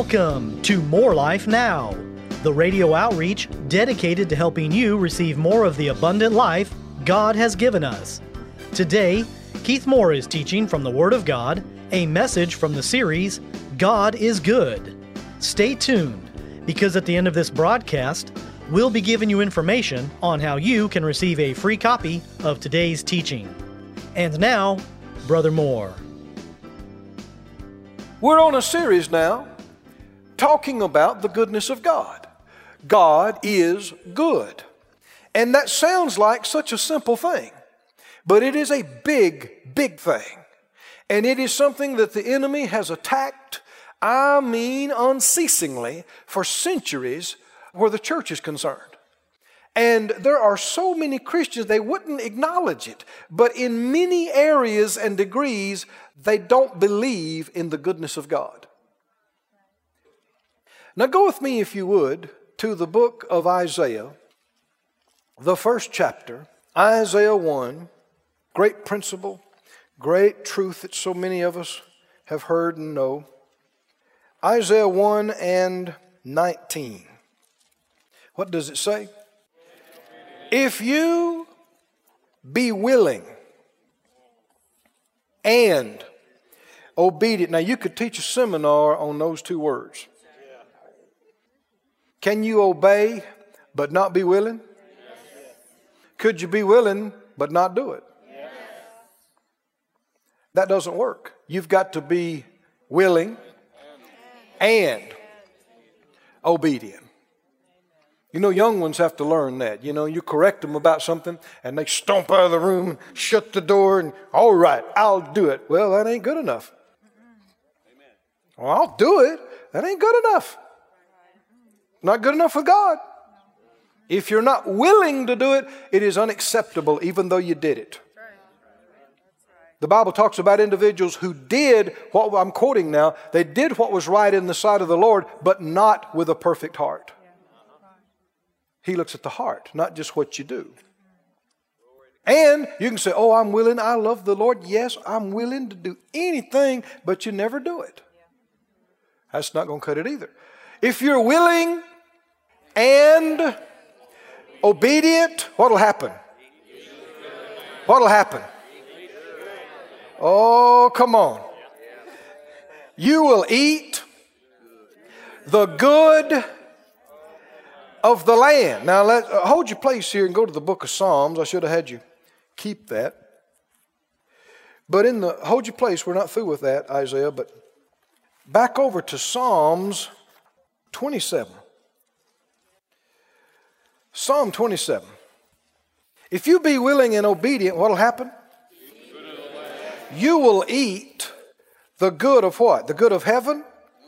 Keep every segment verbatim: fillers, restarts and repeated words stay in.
Welcome to More Life Now, the radio outreach dedicated to helping you receive more of the abundant life God has given us. Today, Keith Moore is teaching from the Word of God, a message from the series, God is Good. Stay tuned, because at the end of this broadcast, we'll be giving you information on how you can receive a free copy of today's teaching. And now, Brother Moore. We're on a series now talking about the goodness of God. God is good. And that sounds like such a simple thing, but it is a big, big thing. And it is something that the enemy has attacked, I mean unceasingly, for centuries where the church is concerned. And there are so many Christians, they wouldn't acknowledge it, but in many areas and degrees, they don't believe in the goodness of God. Now go with me, if you would, to the book of Isaiah, the first chapter, Isaiah one, great principle, great truth that so many of us have heard and know. Isaiah one and nineteen. What does it say? If you be willing and obedient. Now you could teach a seminar on those two words. Can you obey but not be willing? Could you be willing but not do it? That doesn't work. You've got to be willing and obedient. You know, young ones have to learn that. You know, you correct them about something and they stomp out of the room, shut the door, and all right, I'll do it. Well, that ain't good enough. Well, I'll do it. That ain't good enough. Not good enough for God. If you're not willing to do it, it is unacceptable even though you did it. The Bible talks about individuals who did what I'm quoting now. They did what was right in the sight of the Lord, but not with a perfect heart. He looks at the heart, not just what you do. And you can say, oh, I'm willing, I love the Lord. Yes, I'm willing to do anything, but you never do it. That's not going to cut it either. If you're willing and obedient, what will happen? What will happen? Oh, come on. You will eat the good of the land. Now, let, uh, hold your place here and go to the book of Psalms. I should have had you keep that. But in the, hold your place. We're not through with that, Isaiah, but back over to Psalms twenty-seven. Psalm twenty-seven. If you be willing and obedient, what will happen? You will eat the good of what? The good of heaven?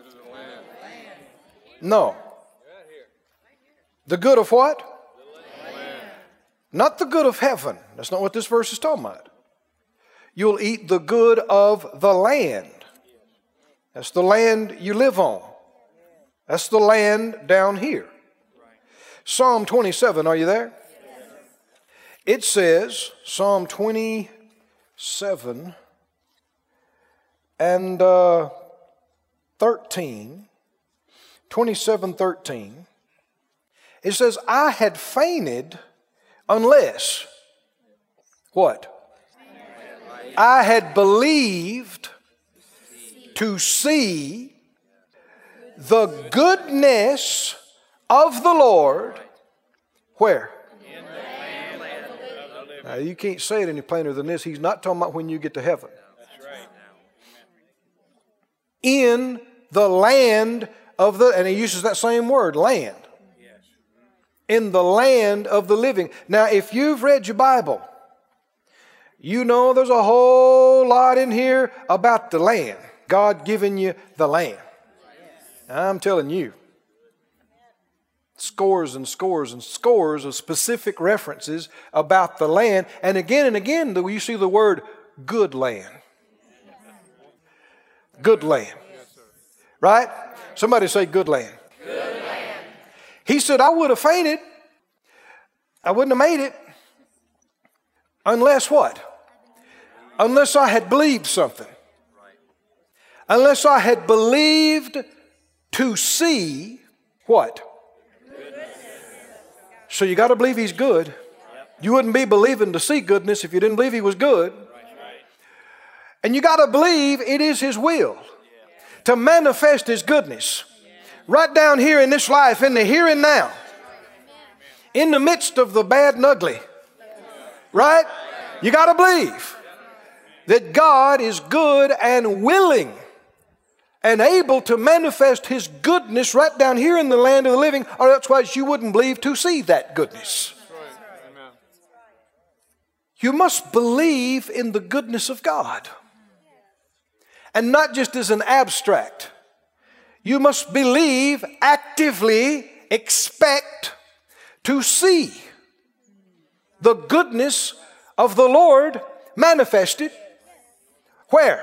No. The good of what? Not the good of heaven. That's not what this verse is talking about. You'll eat the good of the land. That's the land you live on. That's the land down here. Psalm twenty-seven, are you there? It says, Psalm twenty-seven and uh, thirteen, twenty-seven, thirteen, it says, I had fainted unless, what? I had believed to see the goodness of the Lord. Where? Now, you can't say it any plainer than this. He's not talking about when you get to heaven. In the land of the, and he uses that same word, land. In the land of the living. Now, if you've read your Bible, you know there's a whole lot in here about the land. God giving you the land. I'm telling you. Scores and scores and scores of specific references about the land. And again and again, you see the word good land. Good land. Right? Somebody say good land. Good land. He said, I would have fainted. I wouldn't have made it. Unless what? Unless I had believed something. Unless I had believed to see what? So you got to believe He's good. You wouldn't be believing to see goodness if you didn't believe He was good. And you got to believe it is His will to manifest His goodness right down here in this life, in the here and now, in the midst of the bad and ugly. Right? You got to believe that God is good and willing and able to manifest His goodness right down here in the land of the living, or otherwise you wouldn't believe to see that goodness. You must believe in the goodness of God. And not just as an abstract. You must believe, actively expect to see the goodness of the Lord manifested. Where?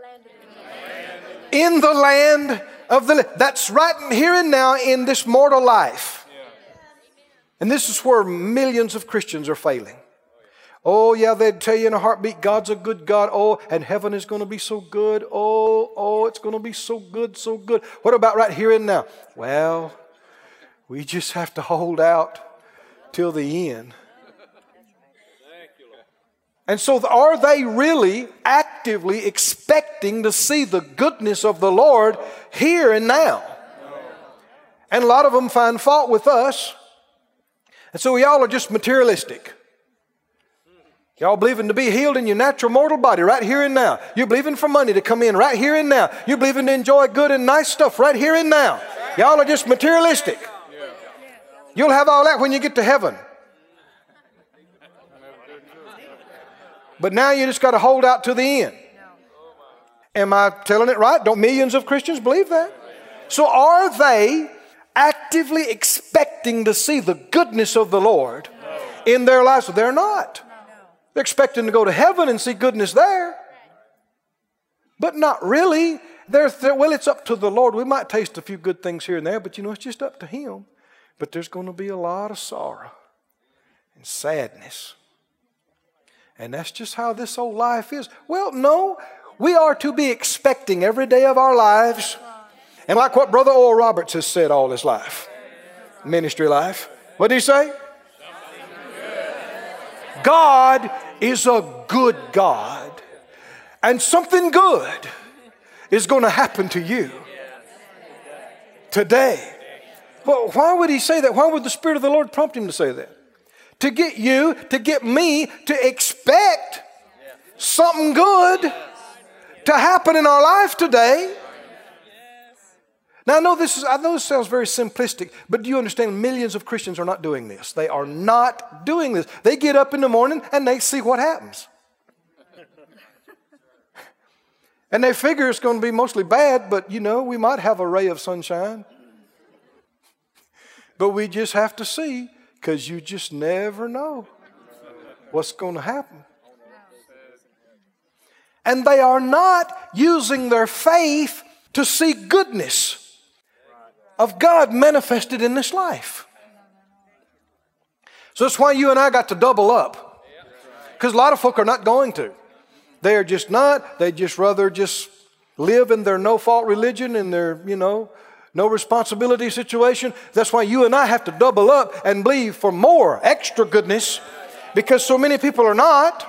In the land of the living. That's right here and now in this mortal life. And this is where millions of Christians are failing. Oh, yeah, they'd tell you in a heartbeat, God's a good God. Oh, and heaven is going to be so good. Oh, oh, it's going to be so good, so good. What about right here and now? Well, we just have to hold out till the end. And so are they really actively expecting to see the goodness of the Lord here and now? And a lot of them find fault with us. And so we all are just materialistic. Y'all believing to be healed in your natural mortal body right here and now. You're believing for money to come in right here and now. You're believing to enjoy good and nice stuff right here and now. Y'all are just materialistic. You'll have all that when you get to heaven. But now you just got to hold out to the end. Am I telling it right? Don't millions of Christians believe that? So are they actively expecting to see the goodness of the Lord in their lives? They're not. They're expecting to go to heaven and see goodness there. But not really. They're, they're, well, it's up to the Lord. We might taste a few good things here and there, but you know, it's just up to Him. But there's going to be a lot of sorrow and sadness. And that's just how this old life is. Well, no. We are to be expecting every day of our lives. And like what Brother Oral Roberts has said all his life. Ministry life. What did he say? God is a good God. And something good is going to happen to you today. Well, why would he say that? Why would the Spirit of the Lord prompt him to say that? To get you, to get me to expect something good to happen in our life today. Now, I know this is, I know this sounds very simplistic, but do you understand millions of Christians are not doing this? They are not doing this. They get up in the morning and they see what happens. And they figure it's going to be mostly bad, but you know, we might have a ray of sunshine. But we just have to see, because you just never know what's going to happen. And they are not using their faith to see goodness of God manifested in this life. So that's why you and I got to double up. Because a lot of folk are not going to. They are just not. They just rather just live in their no-fault religion and their, you know, no responsibility situation. That's why you and I have to double up and believe for more extra goodness, because so many people are not.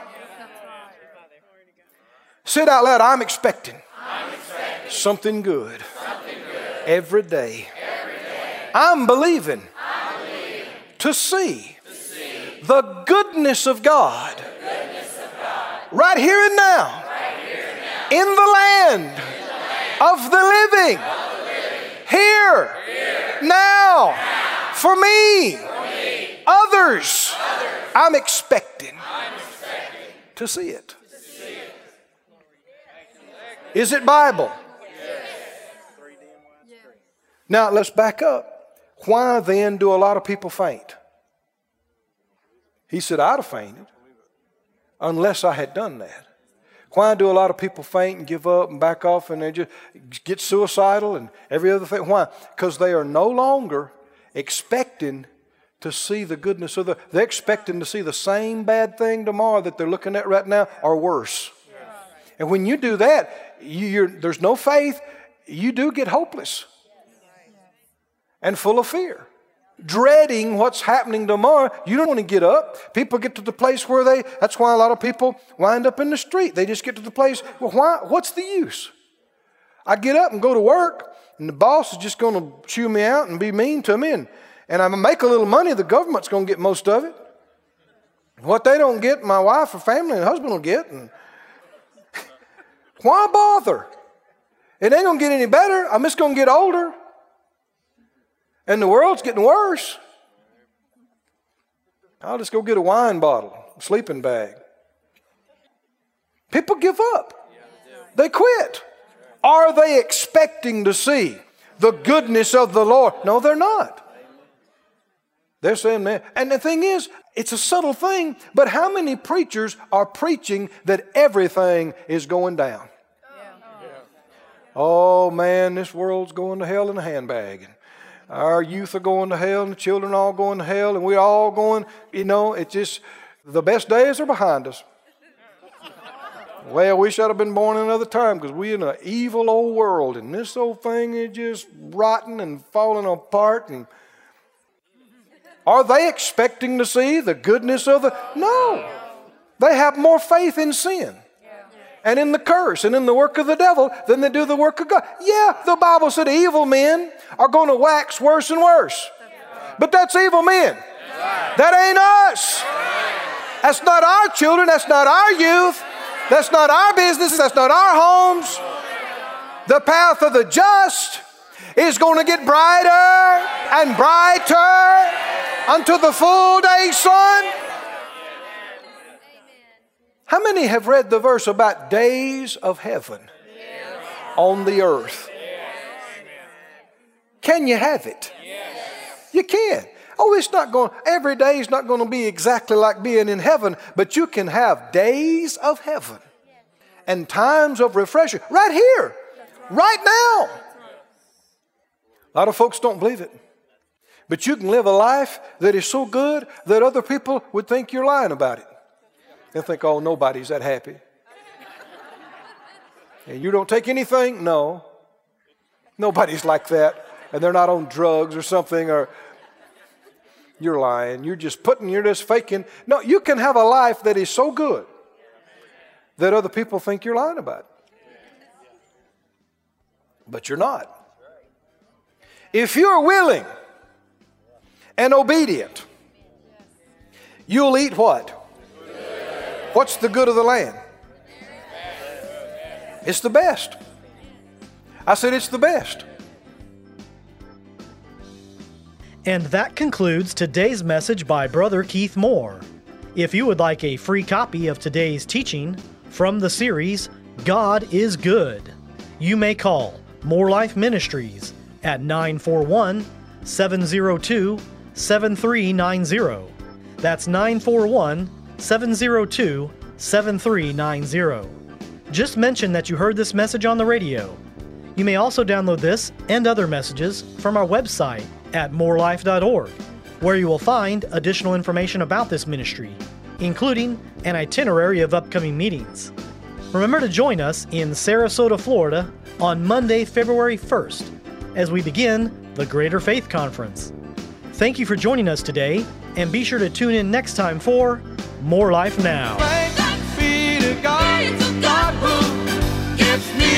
Say it out loud. I'm expecting, I'm expecting something, good something good every day. Every day. I'm believing, I'm believing to, see to see the goodness of God, the goodness of God right here and now, right here and now in the land, in the land of the living. Of Here, Here. Now, now. For, me. for me, others, others. I'm, expecting I'm expecting to see it. To see it. Is it Bible? Yes. Now, let's back up. Why then do a lot of people faint? He said, I'd have fainted unless I had done that. Why do a lot of people faint and give up and back off and they just get suicidal and every other thing? Why? Because they are no longer expecting to see the goodness of the... They're expecting to see the same bad thing tomorrow that they're looking at right now or worse. Yes. And when you do that, you, you're, there's no faith. You do get hopeless. and full of fear, dreading what's happening tomorrow. You don't want to get up. People get to the place where they, that's why a lot of people wind up in the street. They just get to the place, well, why? What's the use? I get up and go to work, and the boss is just going to chew me out and be mean to me, and, and I make a little money, the government's going to get most of it. What they don't get, my wife or family and husband will get. And why bother? It ain't going to get any better. I'm just going to get older. And the world's getting worse. I'll just go get a wine bottle, a sleeping bag. People give up. They quit. Are they expecting to see the goodness of the Lord? No, they're not. They're saying, man, and the thing is, it's a subtle thing, but how many preachers are preaching that everything is going down? Yeah. Oh man, this world's going to hell in a handbag. And our youth are going to hell, and the children are all going to hell, and we're all going, you know, it's just, the best days are behind us. Well, I wish I'd have been born another time, because we're in an evil old world, and this old thing is just rotten and falling apart. And are they expecting to see the goodness of the... No. They have more faith in sin and in the curse and in the work of the devil than they do the work of God. Yeah, the Bible said evil men are going to wax worse and worse. But that's evil men. That ain't us. That's not our children. That's not our youth. That's not our business. That's not our homes. The path of the just is going to get brighter and brighter unto the full day sun. How many have read the verse about days of heaven on the earth? Can you have it? You can. Oh, it's not going, every day is not going to be exactly like being in heaven, but you can have days of heaven and times of refreshing right here, right now. A lot of folks don't believe it. But you can live a life that is so good that other people would think you're lying about it. They'll think, oh, nobody's that happy. And you don't take anything? No. Nobody's like that. And they're not on drugs or something, or you're lying. You're just putting, you're just faking. No, you can have a life that is so good that other people think you're lying about it. But you're not. If you're willing and obedient, you'll eat what? What's the good of the land? It's the best. I said it's the best. And that concludes today's message by Brother Keith Moore. If you would like a free copy of today's teaching from the series, God is Good, you may call More Life Ministries at nine four one, seven zero two, seven three nine zero. That's nine four one, seven zero two, seven three nine zero. Just mention that you heard this message on the radio. You may also download this and other messages from our website at more life dot org, where you will find additional information about this ministry, including an itinerary of upcoming meetings. Remember to join us in Sarasota, Florida on Monday, February first, as we begin the Greater Faith Conference. Thank you for joining us today, and be sure to tune in next time for More Life Now. Thanks be to God, God who gives me